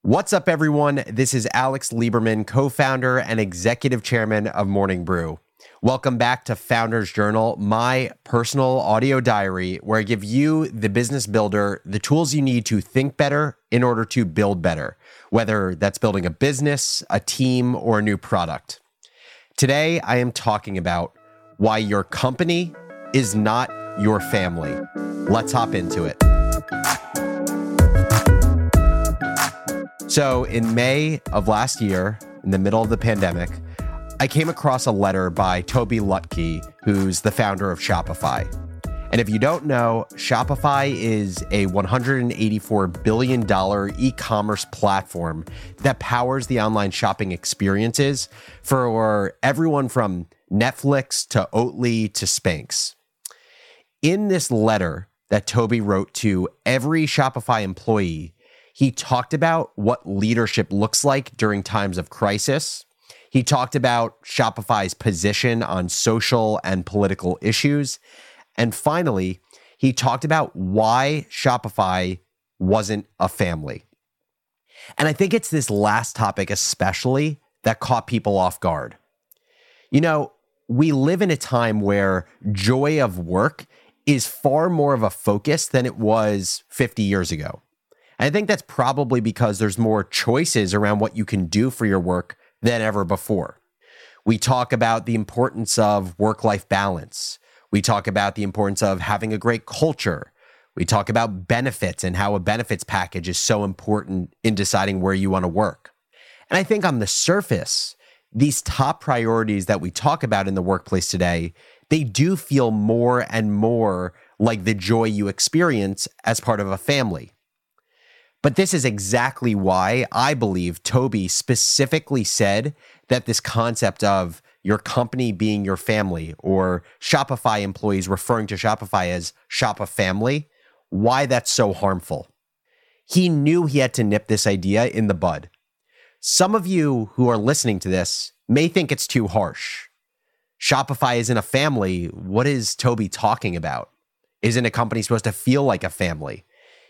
What's up, everyone? This is Alex Lieberman, co-founder and executive chairman of Morning Brew. Welcome back to Founders Journal, my personal audio diary, where I give you, the business builder, the tools you need to think better in order to build better, whether that's building a business, a team, or a new product. Today, I am talking about why your company is not your family. Let's hop into it. So in May of last year, in the middle of the pandemic, I came across a letter by Toby Lutke, who's the founder of Shopify. And if you don't know, Shopify is a $184 billion e-commerce platform that powers the online shopping experiences for everyone from Netflix to Oatly to Spanx. In this letter that Toby wrote to every Shopify employee, he talked about what leadership looks like during times of crisis. He talked about Shopify's position on social and political issues. And finally, he talked about why Shopify wasn't a family. And I think it's this last topic especially that caught people off guard. You know, we live in a time where joy of work is far more of a focus than it was 50 years ago. I think that's probably because there's more choices around what you can do for your work than ever before. We talk about the importance of work-life balance. We talk about the importance of having a great culture. We talk about benefits and how a benefits package is so important in deciding where you want to work. And I think on the surface, these top priorities that we talk about in the workplace today, they do feel more and more like the joy you experience as part of a family. But this is exactly why I believe Toby specifically said that this concept of your company being your family, or Shopify employees referring to Shopify as Shop-a-Family, why that's so harmful. He knew he had to nip this idea in the bud. Some of you who are listening to this may think it's too harsh. Shopify isn't a family. What is Toby talking about? Isn't a company supposed to feel like a family?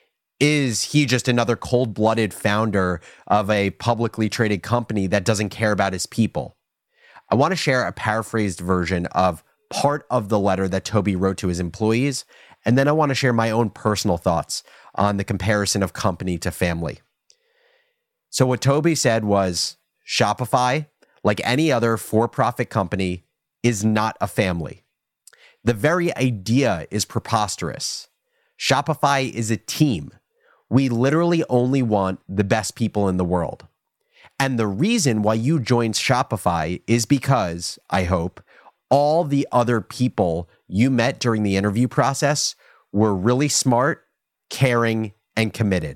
Is he just another cold-blooded founder of a publicly traded company that doesn't care about his people? I want to share a paraphrased version of part of the letter that Toby wrote to his employees, and then I want to share my own personal thoughts on the comparison of company to family. So what Toby said was, Shopify, like any other for-profit company, is not a family. The very idea is preposterous. Shopify is a team. We literally only want the best people in the world. And the reason why you joined Shopify is because, I hope, all the other people you met during the interview process were really smart, caring, and committed.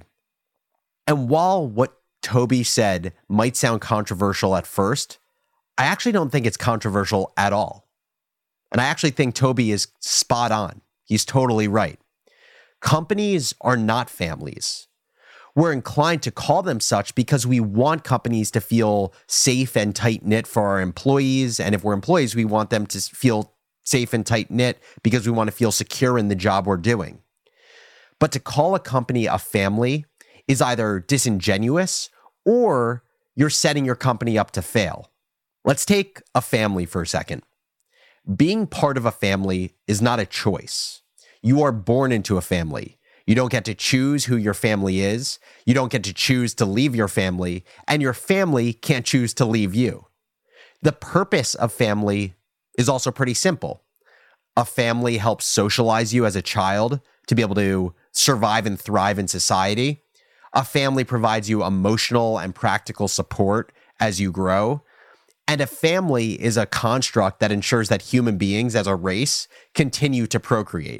And while what Toby said might sound controversial at first, I actually don't think it's controversial at all. And I actually think Toby is spot on. He's totally right. Companies are not families. We're inclined to call them such because we want companies to feel safe and tight-knit for our employees. And if we're employees, we want them to feel safe and tight-knit because we want to feel secure in the job we're doing. But to call a company a family is either disingenuous or you're setting your company up to fail. Let's take a family for a second. Being part of a family is not a choice. You are born into a family. You don't get to choose who your family is. You don't get to choose to leave your family, and your family can't choose to leave you. The purpose of family is also pretty simple. A family helps socialize you as a child to be able to survive and thrive in society. A family provides you emotional and practical support as you grow. And a family is a construct that ensures that human beings as a race continue to procreate.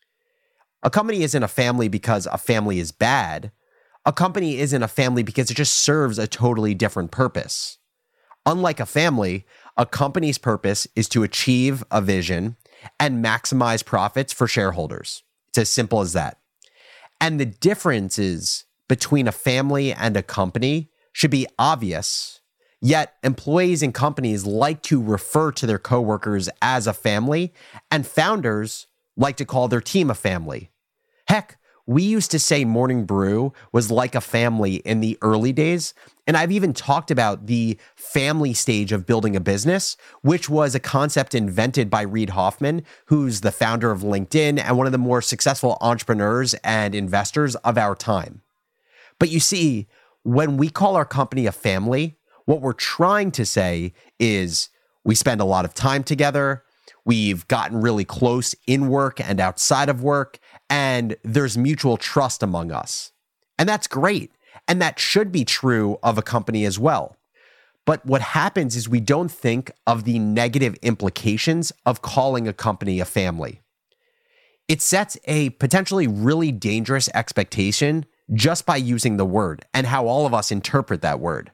A company isn't a family because a family is bad. A company isn't a family because it just serves a totally different purpose. Unlike a family, a company's purpose is to achieve a vision and maximize profits for shareholders. It's as simple as that. And the differences between a family and a company should be obvious, yet employees and companies like to refer to their coworkers as a family, and founders like to call their team a family. Heck, we used to say Morning Brew was like a family in the early days. And I've even talked about the family stage of building a business, which was a concept invented by Reid Hoffman, who's the founder of LinkedIn and one of the more successful entrepreneurs and investors of our time. But you see, when we call our company a family, what we're trying to say is we spend a lot of time together, we've gotten really close in work and outside of work, and there's mutual trust among us. And that's great. And that should be true of a company as well. But what happens is we don't think of the negative implications of calling a company a family. It sets a potentially really dangerous expectation just by using the word and how all of us interpret that word.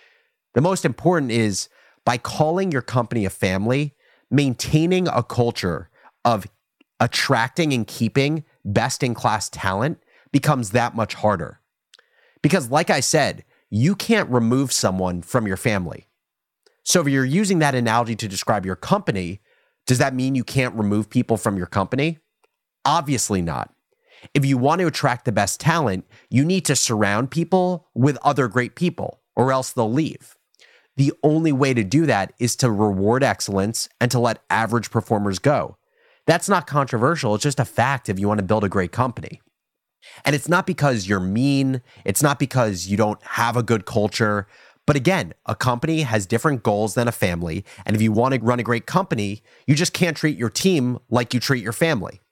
The most important is by calling your company a family, maintaining a culture of attracting and keeping best-in-class talent becomes that much harder. Because like I said, you can't remove someone from your family. So if you're using that analogy to describe your company, does that mean you can't remove people from your company? Obviously not. If you want to attract the best talent, you need to surround people with other great people, or else they'll leave. The only way to do that is to reward excellence and to let average performers go. That's not controversial. It's just a fact if you want to build a great company. And it's not because you're mean. It's not because you don't have a good culture. But again, a company has different goals than a family. And if you want to run a great company, you just can't treat your team like you treat your family.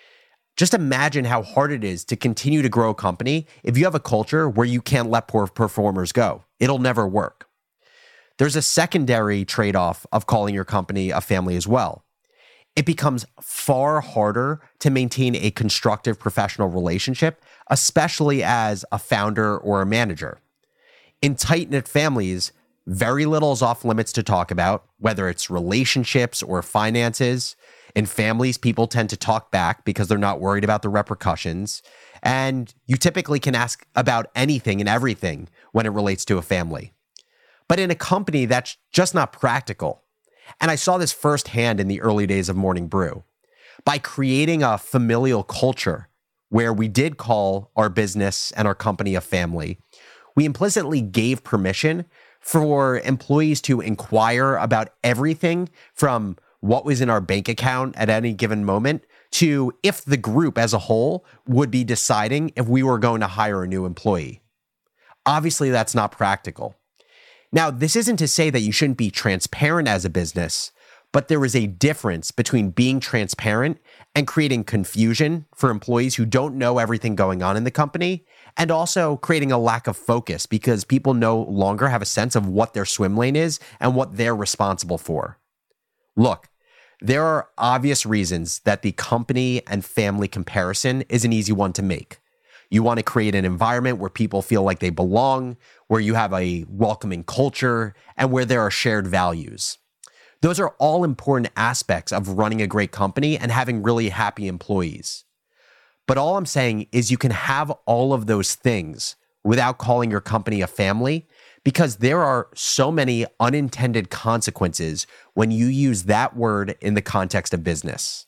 Just imagine how hard it is to continue to grow a company if you have a culture where you can't let poor performers go. It'll never work. There's a secondary trade-off of calling your company a family as well. It becomes far harder to maintain a constructive professional relationship, especially as a founder or a manager. In tight-knit families, very little is off limits to talk about, whether it's relationships or finances. In families, people tend to talk back because they're not worried about the repercussions. And you typically can ask about anything and everything when it relates to a family. But in a company, that's just not practical. And I saw this firsthand in the early days of Morning Brew. By creating a familial culture where we did call our business and our company a family, we implicitly gave permission for employees to inquire about everything from what was in our bank account at any given moment to if the group as a whole would be deciding if we were going to hire a new employee. Obviously, that's not practical. Now, this isn't to say that you shouldn't be transparent as a business, but there is a difference between being transparent and creating confusion for employees who don't know everything going on in the company, and also creating a lack of focus because people no longer have a sense of what their swim lane is and what they're responsible for. Look, there are obvious reasons that the company and family comparison is an easy one to make. You want to create an environment where people feel like they belong, where you have a welcoming culture, and where there are shared values. Those are all important aspects of running a great company and having really happy employees. But all I'm saying is you can have all of those things without calling your company a family because there are so many unintended consequences when you use that word in the context of business.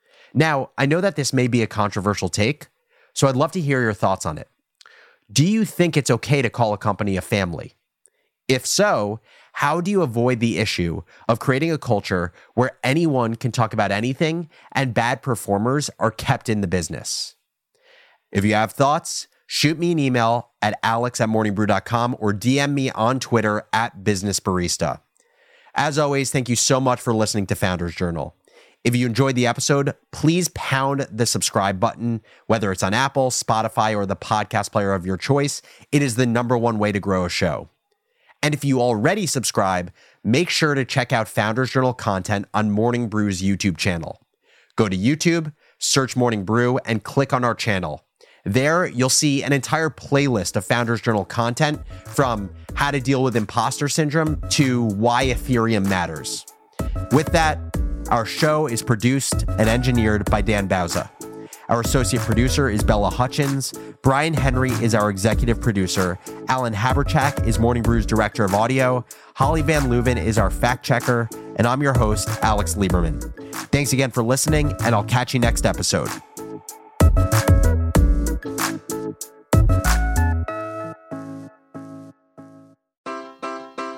Now, I know that this may be a controversial take, so I'd love to hear your thoughts on it. Do you think it's okay to call a company a family? If so, how do you avoid the issue of creating a culture where anyone can talk about anything and bad performers are kept in the business? If you have thoughts, shoot me an email at alex@morningbrew.com or DM me on Twitter @businessbarista. As always, thank you so much for listening to Founders Journal. If you enjoyed the episode, please pound the subscribe button, whether it's on Apple, Spotify, or the podcast player of your choice. It is the #1 way to grow a show. And if you already subscribe, make sure to check out Founders Journal content on Morning Brew's YouTube channel. Go to YouTube, search Morning Brew, and click on our channel. There, you'll see an entire playlist of Founders Journal content from how to deal with imposter syndrome to why Ethereum matters. With that, our show is produced and engineered by Dan Bauza. Our associate producer is Bella Hutchins. Brian Henry is our executive producer. Alan Haberchak is Morning Brew's director of audio. Holly Van Leuven is our fact checker. And I'm your host, Alex Lieberman. Thanks again for listening, and I'll catch you next episode.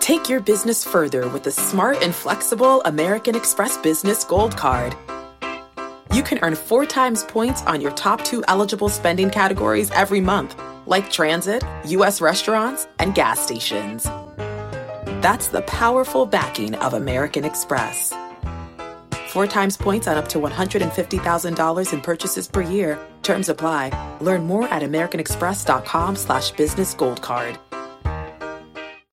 Take your business further with the smart and flexible American Express Business Gold Card. You can earn 4 times points on your top 2 eligible spending categories every month, like transit, U.S. restaurants, and gas stations. That's the powerful backing of American Express. 4 times points on up to $150,000 in purchases per year. Terms apply. Learn more at americanexpress.com/businessgoldcard.